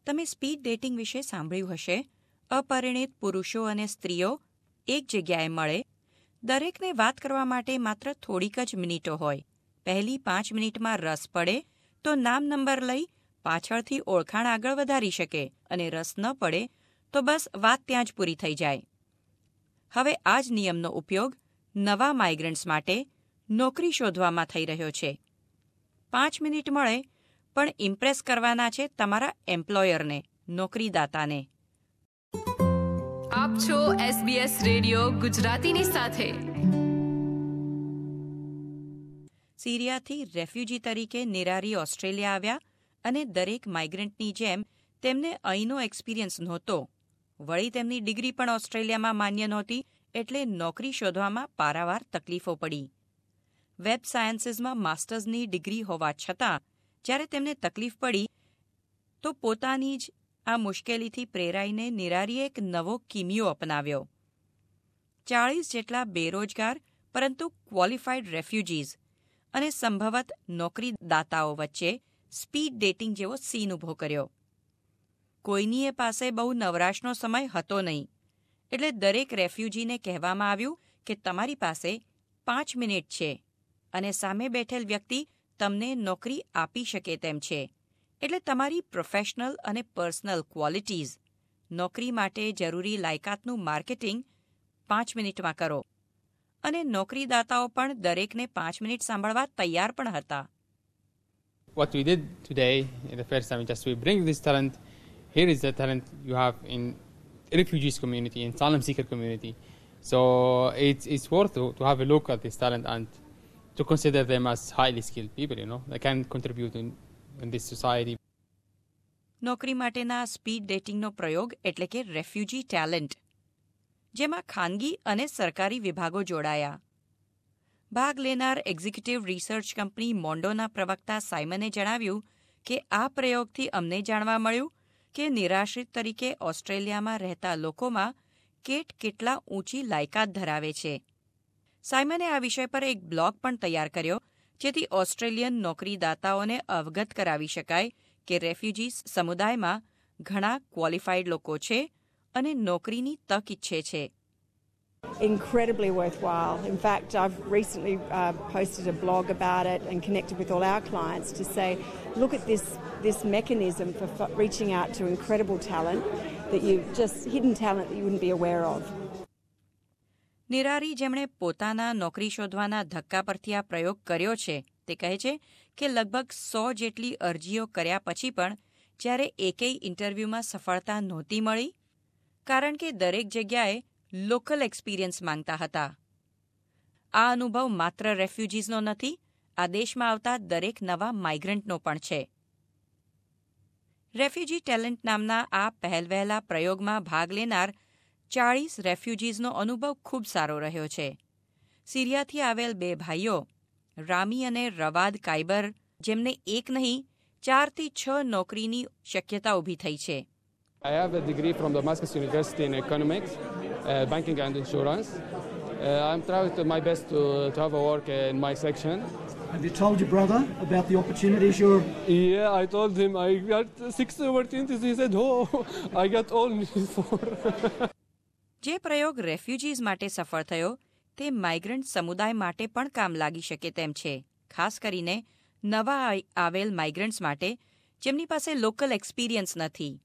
તમે speed dating વિશે સાંભળ્યું હશે. અપરિણિત પુરુષો અને સ્ત્રીઓ એક જગ્યાએ મળે. દરેકને વાત કરવા માટે માત્ર થોડીક જ મિનિટો હોય. પહેલી 5 મિનિટમાં રસ પડે તો નામ નંબર લઈ પાછળથી ઓળખાણ આગળ વધારી શકે અને રસ ન પડે તો બસ વાત ત્યાં જ પૂરી થઈ જાય. હવે આ જ નિયમનો ઉપયોગ નવા માઇગ્રન્ટ્સ માટે નોકરી શોધવામાં થઈ રહ્યો છે. 5 મિનિટ મળે પણ ઇમ્પ્રેસ કરવાના છે તમારા એમ્પ્લોયરને, નોકરીદાતાને. આપ છો SBS રેડિયો ગુજરાતીની સાથે. સિરિયાથી રેફ્યુજી તરીકે નિરારી ઓસ્ટ્રેલિયા આવ્યા અને દરેક માઇગ્રન્ટની જેમ તેમને અહીંનો એક્સપિરિયન્સ નહોતો. વળી તેમની ડિગ્રી પણ ઓસ્ટ્રેલિયામાં માન્ય નહોતી, એટલે નોકરી શોધવામાં પારાવાર તકલીફો પડી. વેબ સાયન્સીસમાં માસ્ટર્સની ડિગ્રી હોવા છતાં જ્યારે તેમને તકલીફ પડી તો પોતાની જ આ મુશ્કેલીથી પ્રેરાઈને નિરારીએ એક નવો કિમિયો અપનાવ્યો. 40 જેટલા બેરોજગાર પરંતુ ક્વોલિફાઈડ રેફ્યુજીઝ અને સંભવત નોકરીદાતાઓ વચ્ચે સ્પીડ ડેટિંગ જેવો સીન ઊભો કર્યો. કોઈનીએ પાસે બહુ નવરાશનો સમય હતો નહીં, એટલે દરેક રેફ્યુજીને કહેવામાં આવ્યું કે તમારી પાસે 5 મિનિટ છે અને સામે બેઠેલ વ્યક્તિ તમને નોકરી આપી શકે તેમ છે. એટલે તમારી પ્રોફેશનલ અને પર્સનલ ક્વોલિટીઝ, નોકરી માટે જરૂરી લાયકાતનું માર્કેટિંગ 5 મિનિટમાં કરો. અને નોકરીદાતાઓ પણ દરેકને 5 મિનિટ સાંભળવા તૈયાર પણ હતા. What we did today, in the first time, just we bring this talent. Here is the talent you have in refugees community, in asylum seeker community. So it's worth to have a look at this talent and to consider them as highly skilled people, they can contribute in this society. નોકરી માટેના speed ડેટિંગનો પ્રયોગ એટલે કે refugee talent, જેમાં ખાનગી અને સરકારી વિભાગો જોડાયા. ભાગ લેનાર એક્ઝિક્યુટિવ રિસર્ચ કંપની મોન્ડોના પ્રવક્તા સાયમને જણાવ્યું કે આ પ્રયોગથી અમને જાણવા મળ્યું કે નિરાશ્રિત તરીકે ઓસ્ટ્રેલિયામાં રહેતા લોકોમાં કેટલા ઊંચી લાયકાત ધરાવે છે. સાયમને આ વિષય પર એક બ્લોગ પણ તૈયાર કર્યો, જેથી ઓસ્ટ્રેલિયન નોકરીદાતાઓને અવગત કરાવી શકાય કે રેફ્યુજીસ સમુદાયમાં ઘણા ક્વોલિફાઈડ લોકો છે અને નોકરીની તક ઈચ્છે છે. Incredibly worthwhile. In fact, I've recently posted a blog about it and connected with all our clients to say, look at this mechanism for reaching out to incredible talent hidden talent that you wouldn't be aware of. નિરારી, જેમણે પોતાના નોકરી શોધવાના ધક્કા પરથી આ પ્રયોગ કર્યો છે, તે કહે છે કે લગભગ 100 જેટલી અરજીઓ કર્યા પછી પણ જ્યારે એકેય ઇન્ટરવ્યૂમાં સફળતા નહોતી મળી, કારણ કે દરેક જગ્યાએ લોકલ એક્સપિરિયન્સ માંગતા હતા. આ અનુભવ માત્ર રેફ્યુજીઝનો નથી, આ દેશમાં આવતા દરેક નવા માઇગ્રન્ટનો પણ છે. રેફ્યુજી ટેલેન્ટ નામના આ પહેલવહેલા પ્રયોગમાં ભાગ લેનાર 40 રેફ્યુજીઝનો અનુભવ ખૂબ સારો રહ્યો છે. સિરિયાથી આવેલ 2 ભાઈઓ રામી અને રવાદ કાયબર, જેમને એક નહીં 4 થી 6 નોકરીની શક્યતા ઊભી થઈ છે. I have a degree from Damascus University in economics, banking and insurance. I'm trying my best to have a work in my section. Have you told your brother about the opportunities you're... Yeah, I told him I got 6 opportunities. He said, oh, I got only 4. જે પ્રયોગ રેફ્યુજીઝ માટે સફળ થયો તે migrant સમુદાય માટે પણ કામ લાગી શકે તેમ છે, ખાસ કરીને નવા આવેલ માઇગ્રન્ટ્સ માટે જેમની પાસે લોકલ એક્સપિરિયન્સ નથી.